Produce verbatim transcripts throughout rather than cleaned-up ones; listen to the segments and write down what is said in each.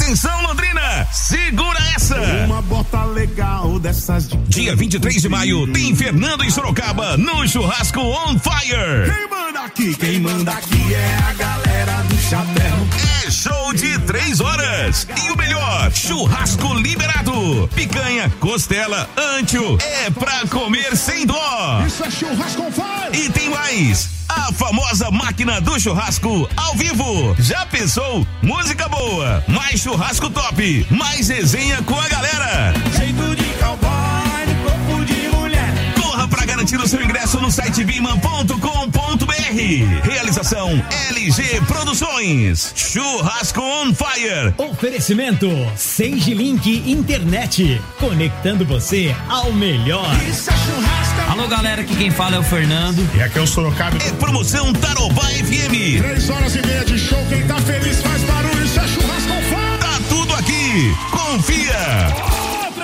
Atenção, Londrina, segura essa. Uma bota legal dessas de... Dia vinte e três de maio tem Fernando em Sorocaba no Churrasco On Fire. Quem manda aqui, quem manda aqui é a galera do chapéu. É show de três horas e o melhor, churrasco liberado, picanha, costela, ancho, é pra comer sem dó. Isso é Churrasco On Fire. E tem mais, a famosa máquina do churrasco ao vivo. Já pensou? Música boa, mais churrasco top, mais resenha com a galera. Jeito de cowboy, corpo de mulher. Corra pra garantir o seu ingresso no site biman ponto com ponto br. Realização L G Produções. Churrasco On Fire. Oferecimento Senge Link Internet, conectando você ao melhor. Isso é churrasco. Alô, galera, aqui quem fala é o Fernando. E aqui é o Sorocaba. É promoção Tarobá F M. Três horas e meia de show, quem tá feliz faz barulho, isso é Churrasco On Fire. Tá tudo aqui, confia.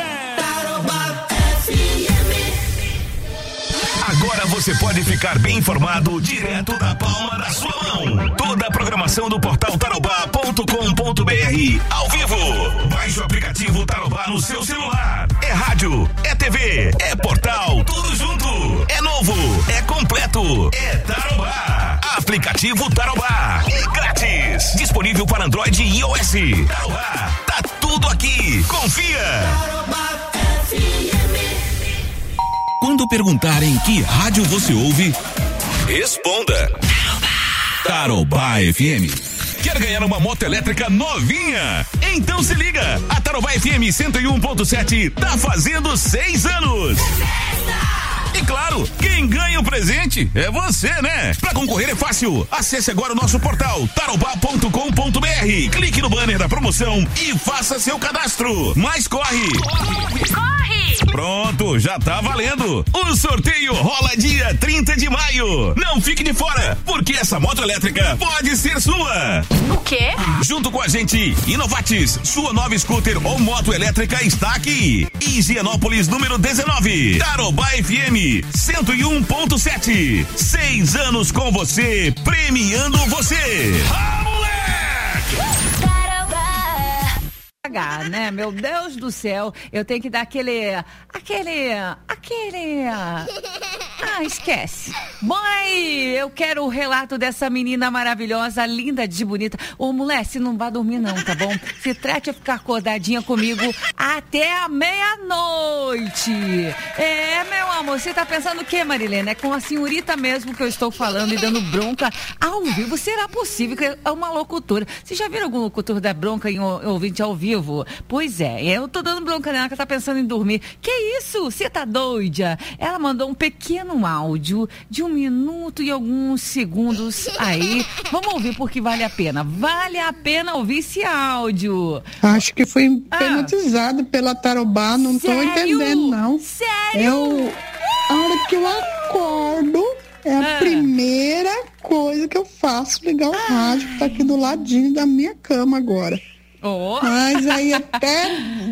Agora você pode ficar bem informado direto da palma da sua mão. Toda a programação do portal tarobá ponto com ponto br ao vivo. Baixe o aplicativo Tarobá no seu celular. É rádio, é T V, é portal, tudo junto. É novo, é completo, é Tarobá. Aplicativo Tarobá, é grátis. Disponível para Android e iOS. Tarobá, tá tudo aqui, confia. Tarobá F M. Quando perguntarem que rádio você ouve, responda Tarobá F M. Quer ganhar uma moto elétrica novinha? Então se liga, a Tarobá F M cento e um ponto sete tá fazendo seis anos. E claro, quem ganha o presente é você, né? Pra concorrer é fácil. Acesse agora o nosso portal tarobá ponto com ponto br. Clique no banner da promoção e faça seu cadastro. Mas corre! Corre! Corre! Pronto, já tá valendo. O sorteio rola dia trinta de maio. Não fique de fora, porque essa moto elétrica pode ser sua. O quê? Junto com a gente, Inovatis, sua nova scooter ou moto elétrica está aqui. Higienópolis número dezenove. Tarobá F M cento e um ponto sete. Seis anos com você, premiando você. Ah, moleque! Né? Meu Deus do céu, eu tenho que dar aquele, aquele, aquele, ah, esquece. Mãe, eu quero o relato dessa menina maravilhosa, linda de bonita. Ô, mulher, se não vai dormir não, tá bom? Se trate a ficar acordadinha comigo até a meia-noite. É, meu amor, você tá pensando o quê, Marilena? É com a senhorita mesmo que eu estou falando e dando bronca ao vivo. Será possível que é uma locutora? Você já viram algum locutor dar bronca em ouvinte ao vivo? Pois é, eu tô dando bronca nela que ela tá pensando em dormir. Que isso? Você tá doida? Ela mandou um pequeno áudio de um minuto e alguns segundos aí. Vamos ouvir porque vale a pena. Vale a pena ouvir esse áudio. Acho que foi hipnotizado ah. pela Tarobá, não Sério? tô entendendo não. Sério? Eu, a hora que eu acordo, é a ah. primeira coisa que eu faço, ligar o ah. rádio que tá aqui do ladinho da minha cama agora. Oh. Mas aí até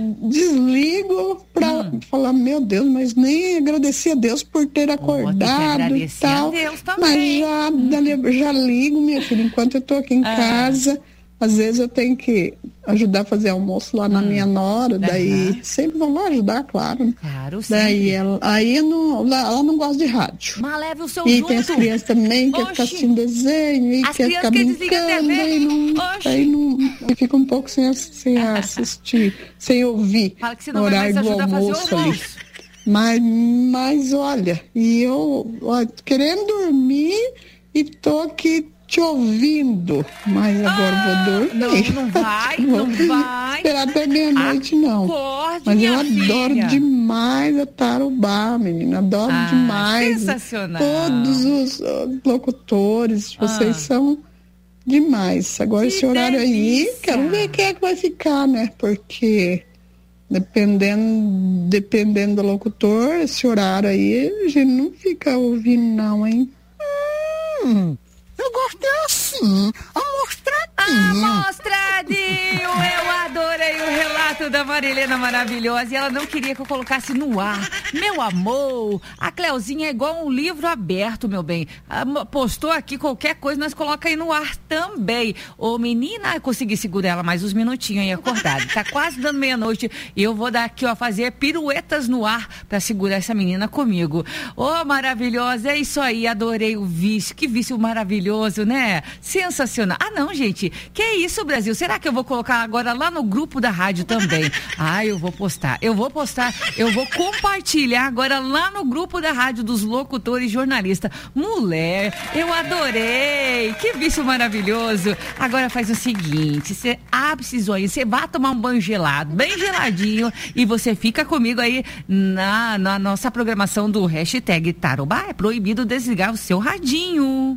desligo pra hum. falar, meu Deus, mas nem agradeci a Deus por ter acordado oh, e tal. Mas já, já ligo, minha filha, enquanto eu tô aqui em ah. casa, às vezes eu tenho que ajudar a fazer almoço lá na hum. minha nora, daí uhum. sempre vão lá ajudar, claro. Claro, sim. Daí ela, aí não, ela não gosta de rádio. Mas leve o seu E junto. tem as crianças também que quer ficar assistindo desenho e as quer ficar brincando, aí não, aí não, aí fica um pouco sem, sem assistir, sem ouvir no horário do almoço ali. Mas, mas olha, e eu ó, querendo dormir e tô aqui te ouvindo, mas agora ah, vou dormir. Não, não vai, não vai. Esperar até meia-noite, não. Acorde, mas eu filha. adoro demais a Tarobá, menina. Adoro ah, demais. Sensacional. Todos os uh, locutores, vocês ah. são demais. Agora que esse horário delícia. aí, quero ver quem é que vai ficar, né? Porque dependendo, dependendo do locutor, esse horário aí, a gente não fica ouvindo, não, hein? Hum. Eu gostei assim, amostradinho. Amostradinho, eu adorei o relato da Marilena maravilhosa e ela não queria que eu colocasse no ar Meu amor, a Cleuzinha é igual um livro aberto, meu bem. Postou aqui qualquer coisa, nós coloca aí no ar também. Ô, menina, eu consegui segurar ela mais uns minutinhos aí acordada. Tá quase dando meia-noite e eu vou dar aqui, ó, fazer piruetas no ar pra segurar essa menina comigo. Ô, maravilhosa, é isso aí, adorei o vício. Que vício maravilhoso, né? Sensacional. Ah, não, gente, que isso, Brasil? Será que eu vou colocar agora lá no grupo da rádio também? Ah, eu vou postar, eu vou postar, eu vou compartilhar agora lá no grupo da rádio dos locutores jornalistas. Mulher, eu adorei, que vício maravilhoso. Agora faz o seguinte, você abre esses olhos, você vai tomar um banho gelado, bem geladinho, e você fica comigo aí na, na nossa programação do hashtag Tarobá. É proibido desligar o seu radinho.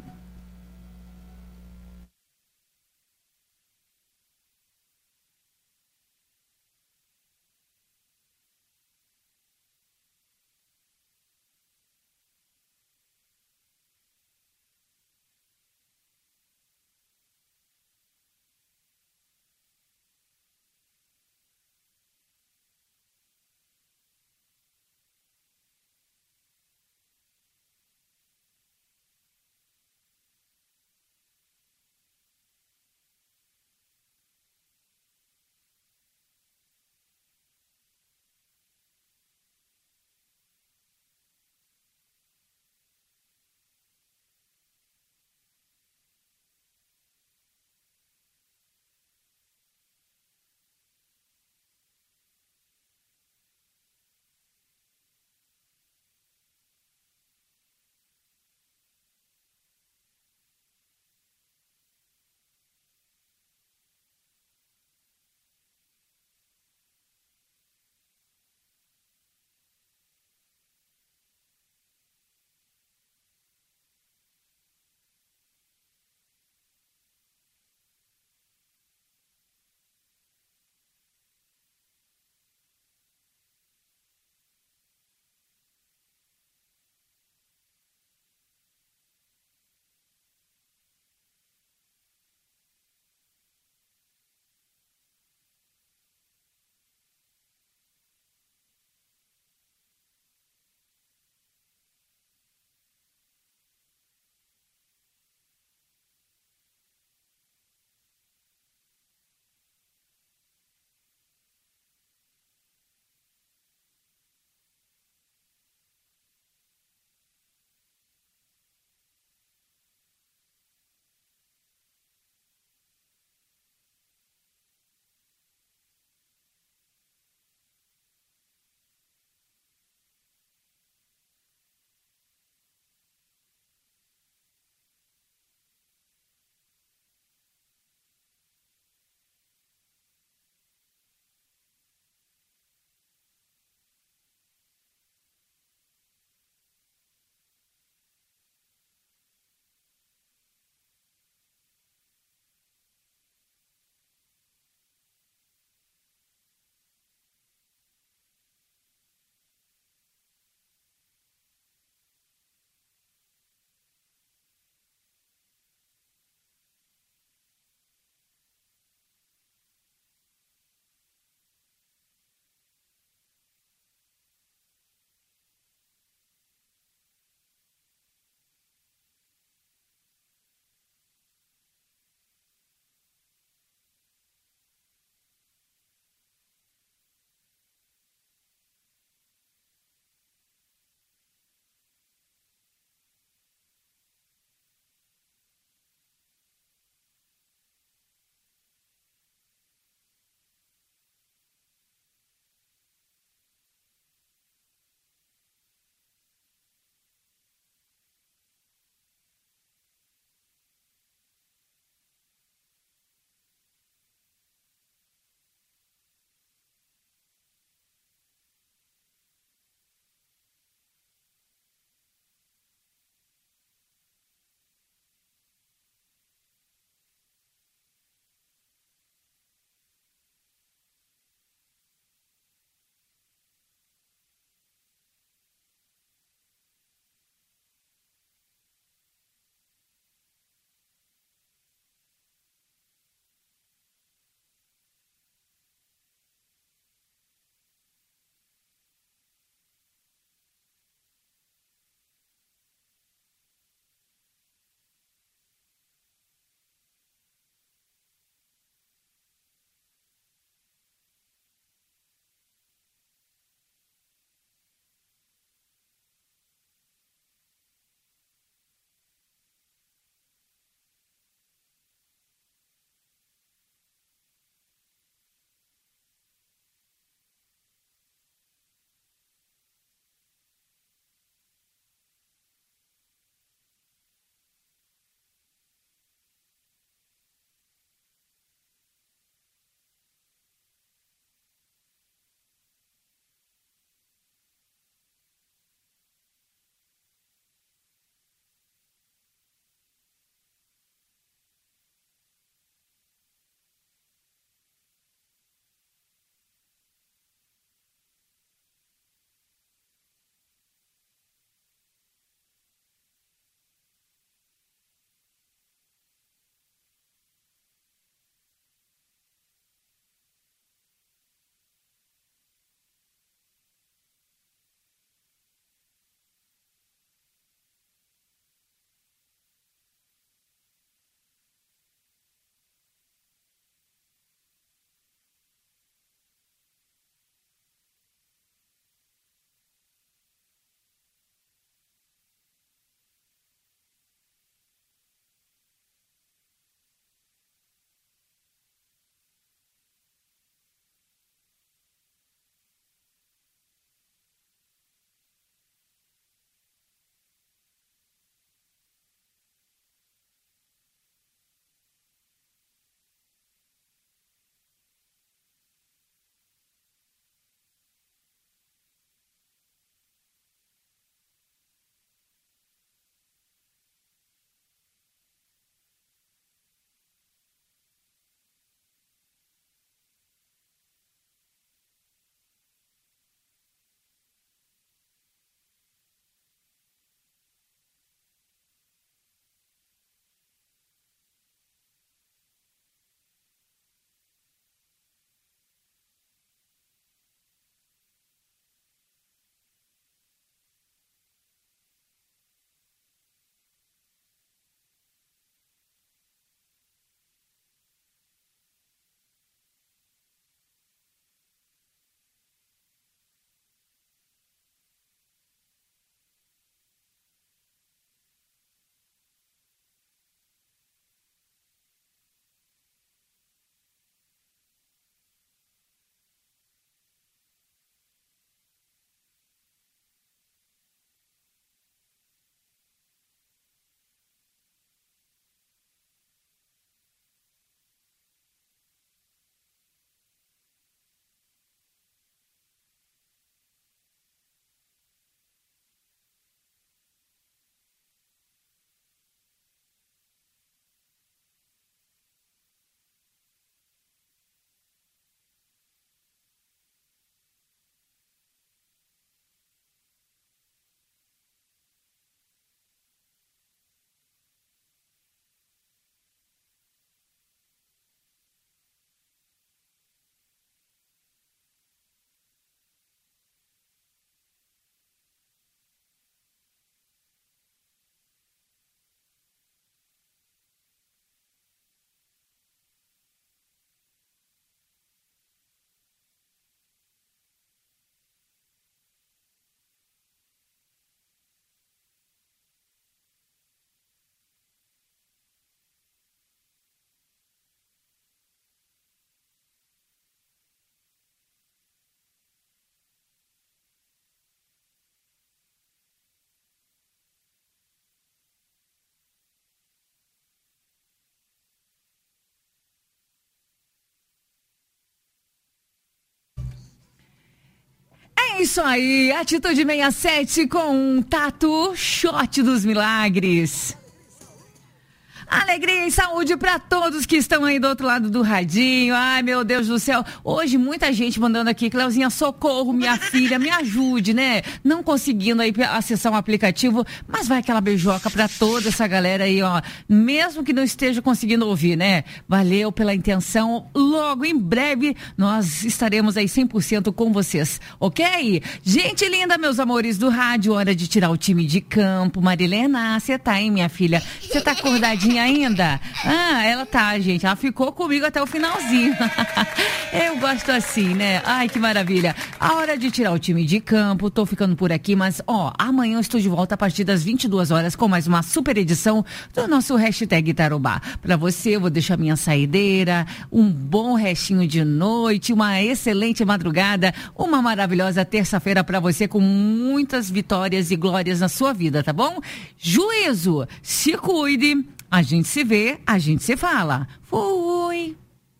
isso aí, Atitude sessenta e sete com um Tato Shot dos Milagres. Alegria e saúde para todos que estão aí do outro lado do radinho. Ai, meu Deus do céu. Hoje muita gente mandando aqui, Cleuzinha, socorro, minha filha, me ajude, né? Não conseguindo aí acessar um aplicativo, mas vai aquela beijoca para toda essa galera aí, ó. Mesmo que não esteja conseguindo ouvir, né? Valeu pela intenção. Logo, em breve, nós estaremos aí cem por cento com vocês, ok? Gente linda, meus amores do rádio, hora de tirar o time de campo. Marilena, você tá, hein, minha filha? Você tá acordadinha ainda? Ah, ela tá, gente. Ela ficou comigo até o finalzinho. Eu gosto assim, né? Ai, que maravilha. A hora de tirar o time de campo. Tô ficando por aqui, mas, ó, amanhã eu estou de volta a partir das vinte e duas horas com mais uma super edição do nosso hashtag Tarobá. Pra você, eu vou deixar minha saideira, um bom restinho de noite, uma excelente madrugada, uma maravilhosa terça-feira pra você com muitas vitórias e glórias na sua vida, tá bom? Juízo, se cuide. A gente se vê, a gente se fala. Fui!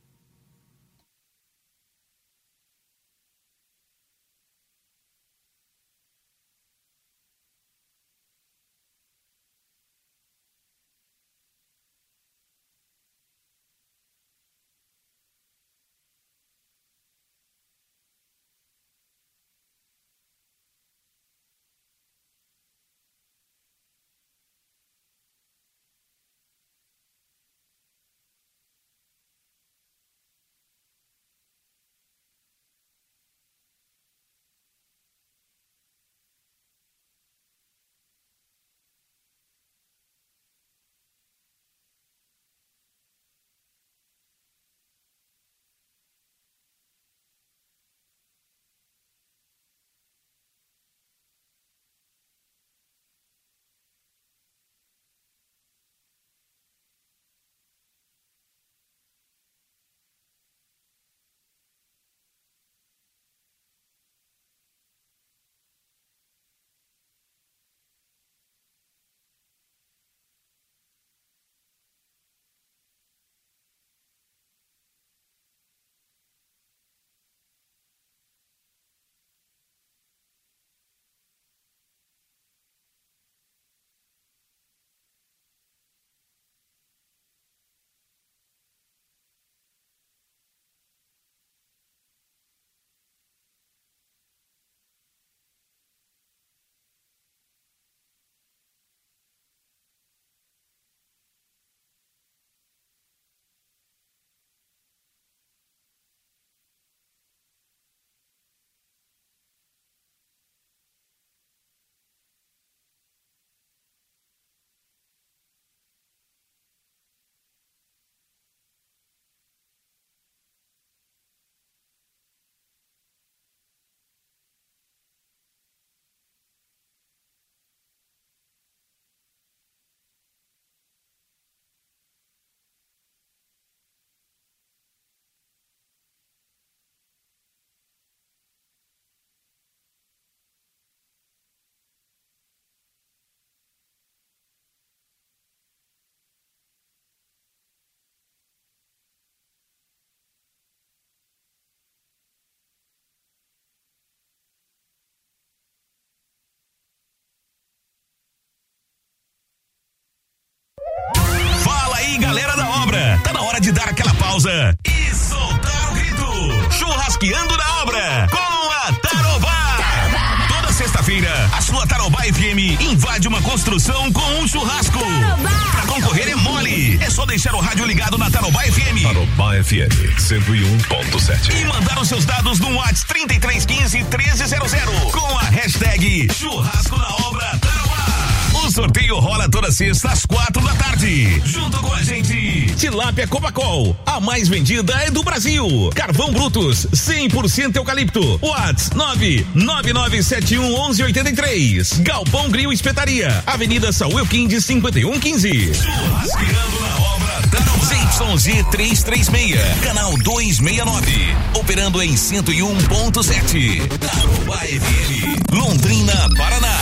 Galera da obra, tá na hora de dar aquela pausa e soltar o grito. Churrasqueando na obra com a Tarobá. Tarobá. Toda sexta-feira, a sua Tarobá F M invade uma construção com um churrasco. Tarobá. Pra concorrer é mole, é só deixar o rádio ligado na Tarobá F M. Tarobá F M cento e um ponto sete. E mandar os seus dados no WhatsApp trinta e três quinze, treze zero zero com a hashtag Churrasco na Obra Tarobá. O sorteio rola toda sexta às quatro da tarde. Junto com a gente, Tilápia Copacol, a mais vendida é do Brasil. Carvão Brutus, cem por cento eucalipto. Whats nove nove nove sete um um um oito três. Galpão Grill Espetaria, Avenida Saúl Elquinde cinquenta e um quinze. Churrasqueando na obra Tarobá. Z Y Z trezentos e trinta e seis, canal duzentos e sessenta e nove. Operando em cento e um ponto sete. Tarobá F M, Londrina, Paraná.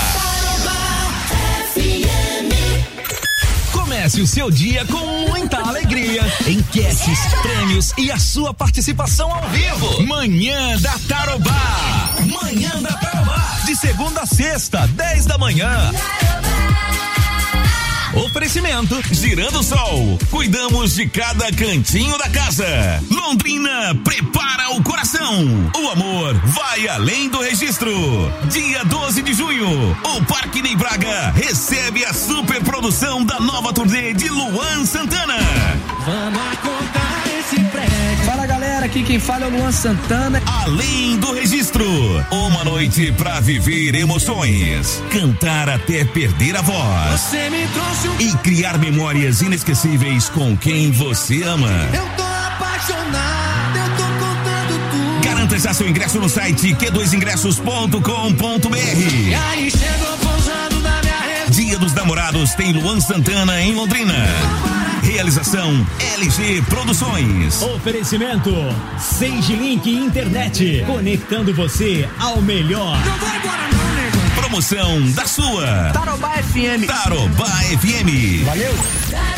Comece o seu dia com muita alegria, enquetes, prêmios e a sua participação ao vivo. Manhã da Tarobá. Manhã da Tarobá. De segunda a sexta, dez da manhã. Oferecimento Girando Sol. Cuidamos de cada cantinho da casa. Londrina prepara o coração. O amor vai além do registro. Dia doze de junho, o Parque Ney Braga recebe a superprodução da nova turnê de Luan Santana. Vamos acordar esse prédio. Fala galera, aqui quem fala é o Luan Santana. Além do registro, uma noite pra viver emoções, cantar até perder a voz. Você me trouxe um... E criar memórias inesquecíveis com quem você ama. Eu tô apaixonado, eu tô contando tudo. Garanta já seu ingresso no site q dois ingressos ponto com ponto b r. E aí chegou pousando na minha rede. Dia dos Namorados tem Luan Santana em Londrina. Realização L G Produções. Oferecimento Sage Link Internet, conectando você ao melhor. Não vai embora não, nego. Promoção da sua Tarobá F M. Tarobá F M. Valeu.